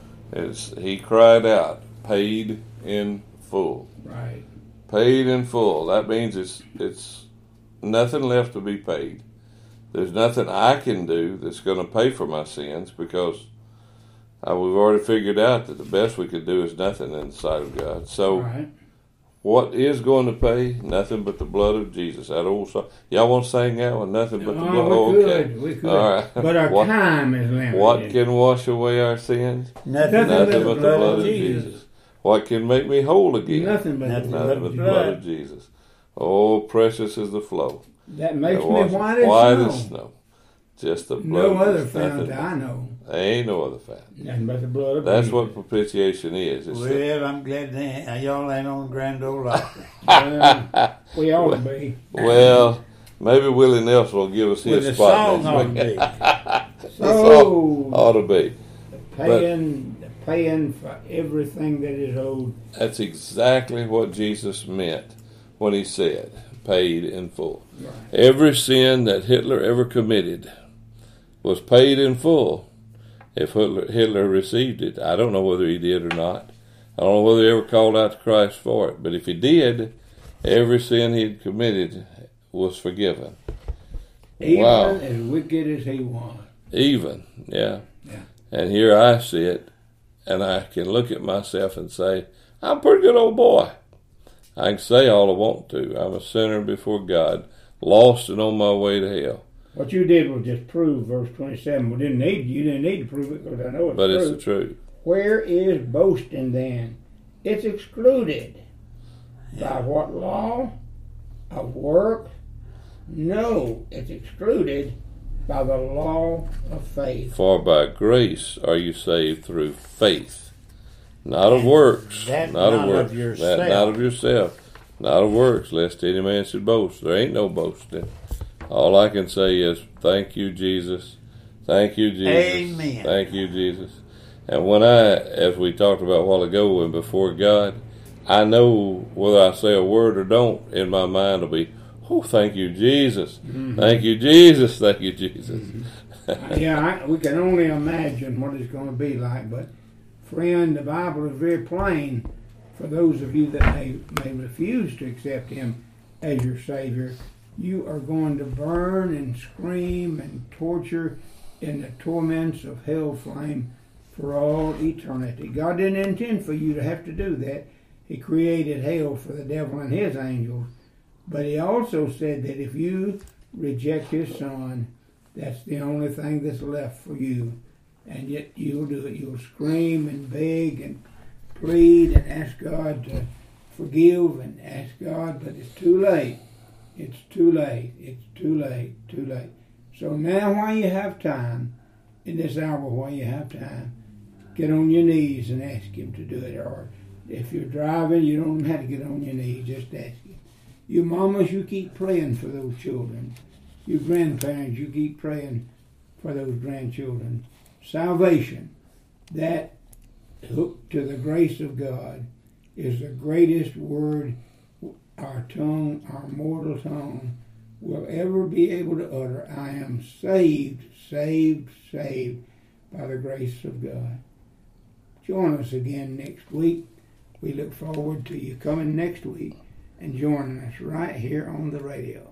as he cried out, paid in full. Right. Paid in full. That means it's it's nothing left to be paid. There's nothing I can do that's going to pay for my sins, because uh, we've already figured out that the best we could do is nothing in the sight of God. So right. What is going to pay? Nothing but the blood of Jesus. That old song. Y'all want to sing that one? Nothing but the oh, blood. We oh, could. okay. We could. All right. But our what, time is limited. What can wash away our sins? Nothing, Nothing but the blood of Jesus. Jesus. What can make me whole again? Nothing but Nothing the but the blood of Jesus. Oh, precious is the flow. That makes that me white as white snow. as snow. Just the blood. No of other Jesus. fount Nothing I know. There ain't no other fount. Nothing but the blood of That's Jesus. what propitiation is. It's well, the, I'm glad that y'all ain't on Grand Ole Opry. well, we ought to be. Well, maybe Willie Nelson will give us his Well, the spot song ought next to week. be. The song ought to be. Paying, but, paying for everything that is owed. That's exactly what Jesus meant when he said, paid in full. Right. Every sin that Hitler ever committed was paid in full if Hitler, Hitler received it. I don't know whether he did or not. I don't know whether he ever called out to Christ for it. But if he did, every sin he had committed was forgiven. Even wow. as wicked as he was. Even, yeah. Yeah. And here I sit, and I can look at myself and say, I'm a pretty good old boy. I can say all I want to. I'm a sinner before God, lost and on my way to hell. What you did was just prove verse twenty-seven. We didn't need you didn't need to prove it, because I know it's But true. it's the truth. Where is boasting then? It's excluded. Yeah. By what law? Of work? No, it's excluded by the law of faith. For by grace are you saved through faith, not of works, That not, not of works, of yourself. That not of yourself, not of works, lest any man should boast. There ain't no boasting. All I can say is, thank you, Jesus. Thank you, Jesus. Amen. Thank you, Jesus. And when I, as we talked about a while ago, and before God, I know whether I say a word or don't, in my mind will be, oh, thank you, Jesus. Mm-hmm. Thank you, Jesus. Thank you, Jesus. Mm-hmm. yeah, I, we can only imagine what it's going to be like. But, friend, the Bible is very plain for those of you that may, may refuse to accept Him as your Savior. You are going to burn and scream and torture in the torments of hell flame for all eternity. God didn't intend for you to have to do that. He created hell for the devil and his angels. But he also said that if you reject his son, that's the only thing that's left for you. And yet you'll do it. You'll scream and beg and plead and ask God to forgive and ask God, but it's too late. It's too late. It's too late. Too late. So now while you have time, in this hour while you have time, get on your knees and ask Him to do it. Or if you're driving, you don't have to get on your knees. Just ask Him. You mamas, you keep praying for those children. You grandparents, you keep praying for those grandchildren. Salvation, that hook to the grace of God, is the greatest word our tongue, our mortal tongue, will ever be able to utter. I am saved, saved, saved by the grace of God. join us again next week. We look forward to you coming next week and joining us right here on the radio.